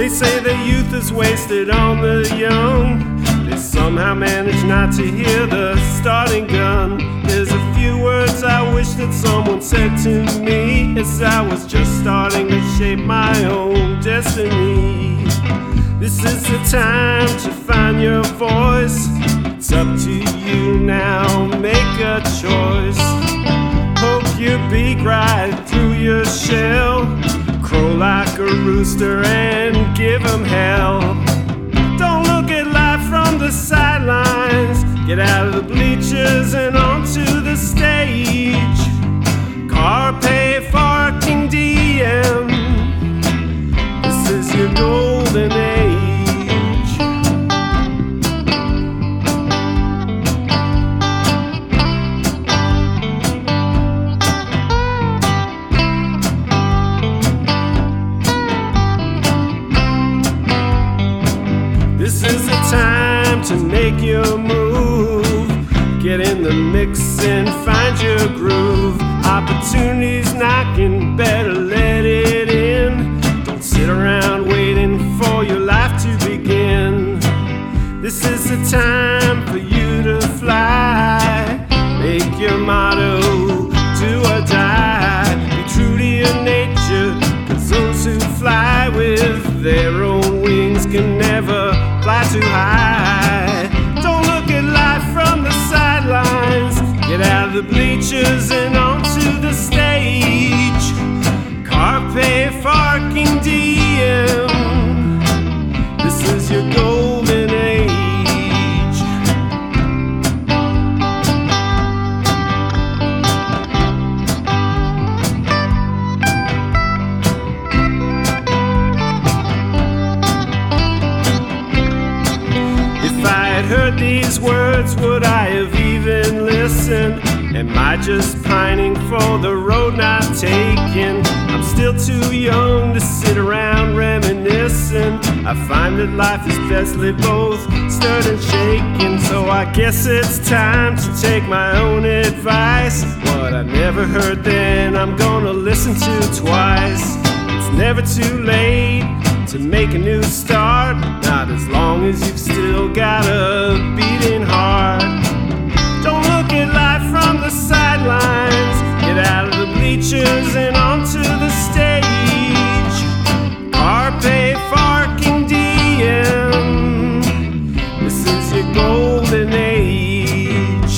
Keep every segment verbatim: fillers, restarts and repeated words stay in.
They say the youth is wasted on the young. They somehow manage not to hear the starting gun. There's a few words I wish that someone said to me as I was just starting to shape my own destiny. This is the time to find your voice. It's up to you now, make a choice. Poke your beak right through your shell. Crow like a rooster and give 'em hell. Don't look at life from the sidelines. Get out of the bleachers and onto the stage. Carpe fucking diem. This is your golden age. This is the time to make your move. Get in the mix and find your groove. Opportunity's knocking, better let it in. Don't sit around waiting for your life to begin. This is the time for you to fly. Make your motto, do or die. Be true to your nature, 'cause those who fly with their own wings can never fly too high. Don't look at life from the sidelines. Get out of the bleachers and onto the stage. Carpe fucking diem. This is your golden age. Heard these words, would I have even listened? Am I just pining for the road not taken? I'm still too young to sit around reminiscing. I find that life is best lived both stirred and shaken. So I guess it's time to take my own advice. What I never heard then, I'm gonna listen to twice. It's never too late to make a new start, not as long as you've still got a beating heart. Don't look at life from the sidelines. Get out of the bleachers and onto the stage. Carpe fucking diem. This is your golden age.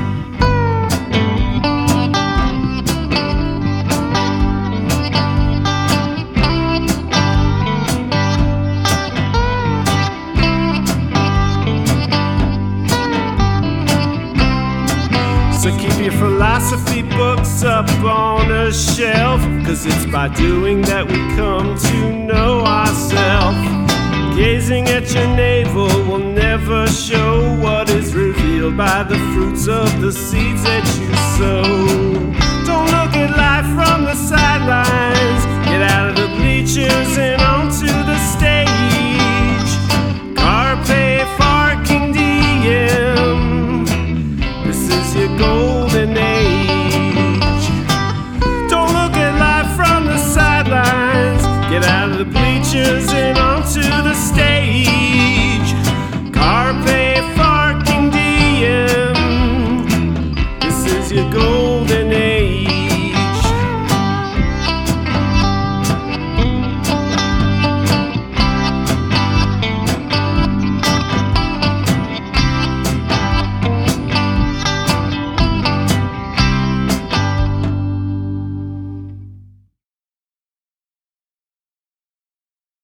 So keep your philosophy books up on a shelf, 'cause it's by doing that we come to know ourselves. Gazing at your navel will never show what is revealed by the fruits of the seeds that you sow. Don't look at life from the sidelines. Get out of the bleachers and onto the stage. Carpe fucking diem. This is your golden age. Don't look at life from the sidelines. Get out of the bleachers and